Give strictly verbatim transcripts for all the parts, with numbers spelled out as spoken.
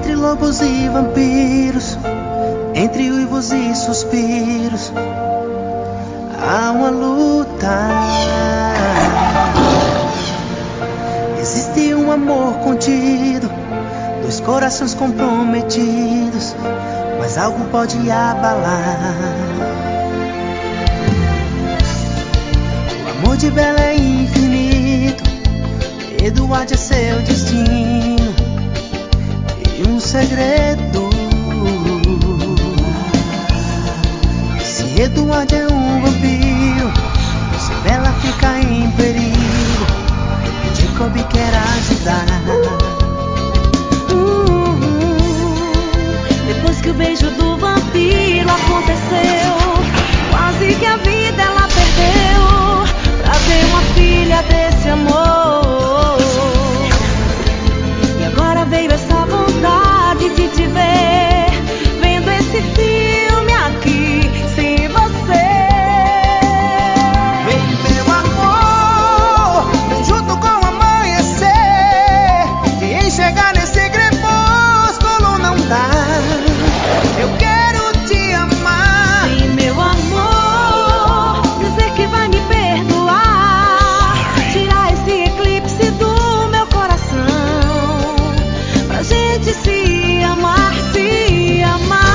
Entre lobos e vampiros, entre uivos e suspiros, há uma luta. Existe um amor contido, dois corações comprometidos, mas algo pode abalar. O amor de Bela é infinito, Eduardo é seu destino e um segredo. Se Eduardo é um vampiro, se Bela fica em perigo, Jacob quer ajudar. Depois que o beijo do vampiro aconteceu, quase que a vida ela perdeu pra ter uma filha desse amor. E agora veio essa vontade de te ver, vendo esse filme aqui sem você. Vem, meu amor, vem junto com o amanhecer, e enxergar nesse crepúsculo não dá. Eu quero te amar. Sim, meu amor, dizer que vai me perdoar, tirar esse eclipse do meu coração, pra gente se amar, se amar.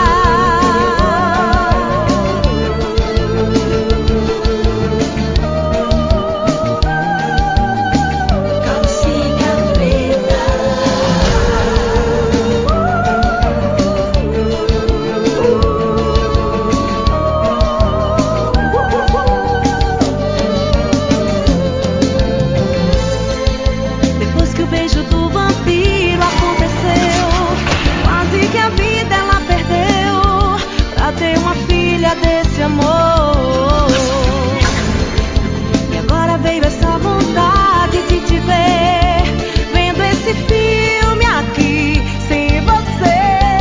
Calcinha preta. Depois que o beijo do vampiro aconteceu, quase que a vida ela perdeu pra ter uma filha desse amor. E agora veio essa vontade de te ver, vendo esse filme aqui sem você.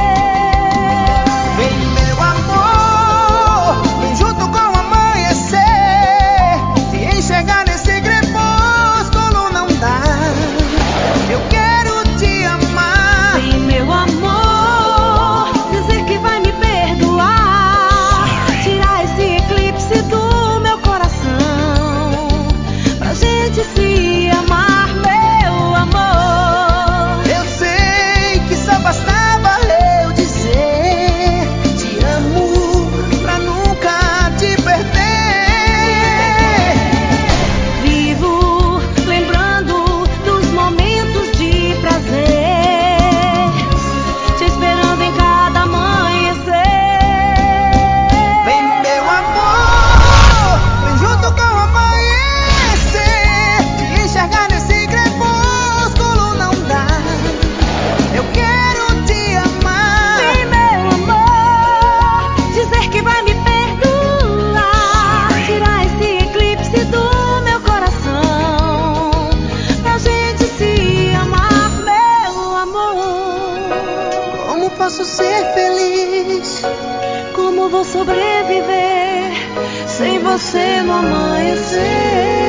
Vem, meu amor, vem junto com o amanhecer, se enxergar nesse crepúsculo não dá. Eu quero te amar. Sim, meu amor, dizer que vai me perdoar, tirar esse eclipse do meu coração, pra gente se amar, meu amor. Eu sei que só bastava eu dizer te amo pra nunca te perder. Vivo lembrando dos momentos de prazer, te esperando em cada amanhecer. Vem, meu amor, vem junto com o amanhecer, te enxergar nesse crepúsculo não dá. Eu quero te amar. Sim, meu amor, dizer que vai me perdoar, tirar esse eclipse do meu coração, pra gente se amar, meu amor. Como posso ser feliz? Como vou sobreviver sem você no amanhecer?